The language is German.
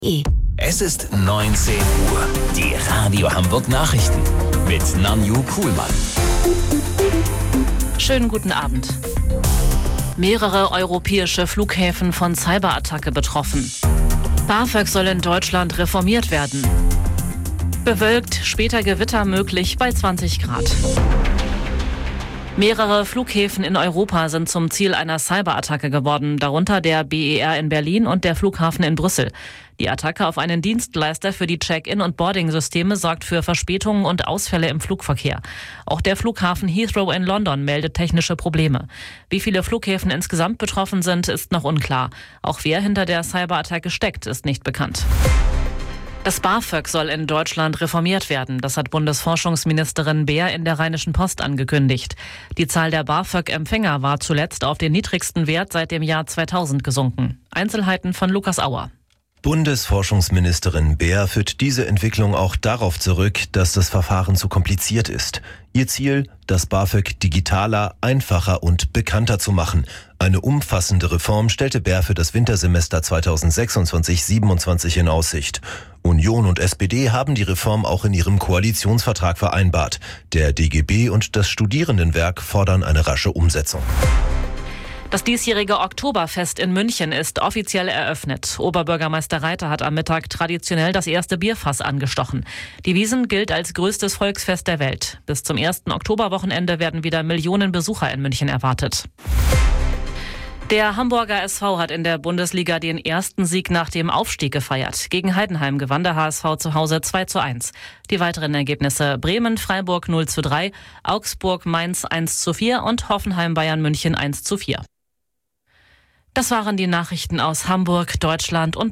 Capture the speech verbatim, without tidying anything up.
E. Es ist neunzehn Uhr. Die Radio Hamburg Nachrichten mit Nanju Kuhlmann. Schönen guten Abend. Mehrere europäische Flughäfen von Cyberattacke betroffen. BAföG soll in Deutschland reformiert werden. Bewölkt, später Gewitter möglich bei zwanzig Grad. Mehrere Flughäfen in Europa sind zum Ziel einer Cyberattacke geworden, darunter der B E R in Berlin und der Flughafen in Brüssel. Die Attacke auf einen Dienstleister für die Check-in- und Boarding-Systeme sorgt für Verspätungen und Ausfälle im Flugverkehr. Auch der Flughafen Heathrow in London meldet technische Probleme. Wie viele Flughäfen insgesamt betroffen sind, ist noch unklar. Auch wer hinter der Cyberattacke steckt, ist nicht bekannt. Das BAföG soll in Deutschland reformiert werden. Das hat Bundesforschungsministerin Beer in der Rheinischen Post angekündigt. Die Zahl der BAföG-Empfänger war zuletzt auf den niedrigsten Wert seit dem Jahr zweitausend gesunken. Einzelheiten von Lukas Auer. Bundesforschungsministerin Beer führt diese Entwicklung auch darauf zurück, dass das Verfahren zu kompliziert ist. Ihr Ziel, das BAföG digitaler, einfacher und bekannter zu machen. Eine umfassende Reform stellte Beer für das Wintersemester zweitausendsechsundzwanzig siebenundzwanzig in Aussicht. Union und S P D haben die Reform auch in ihrem Koalitionsvertrag vereinbart. Der D G B und das Studierendenwerk fordern eine rasche Umsetzung. Das diesjährige Oktoberfest in München ist offiziell eröffnet. Oberbürgermeister Reiter hat am Mittag traditionell das erste Bierfass angestochen. Die Wiesn gilt als größtes Volksfest der Welt. Bis zum ersten Oktoberwochenende werden wieder Millionen Besucher in München erwartet. Der Hamburger S V hat in der Bundesliga den ersten Sieg nach dem Aufstieg gefeiert. Gegen Heidenheim gewann der H S V zu Hause zwei zu eins. Die weiteren Ergebnisse: Bremen, Freiburg null zu drei, Augsburg, Mainz eins zu vier und Hoffenheim, Bayern, München eins zu vier. Das waren die Nachrichten aus Hamburg, Deutschland und